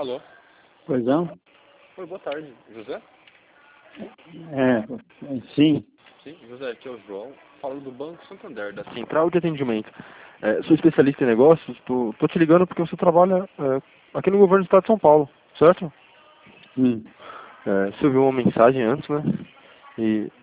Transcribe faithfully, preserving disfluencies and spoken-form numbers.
Alô? Pois não? Oi, boa tarde. José? É, sim. Sim, José, aqui é o João, falando do Banco Santander, da Central de Atendimento. É, sou especialista em negócios, tô, tô te ligando porque você trabalha é, aqui no governo do estado de São Paulo, certo? Hum. É, você ouviu uma mensagem antes, né? E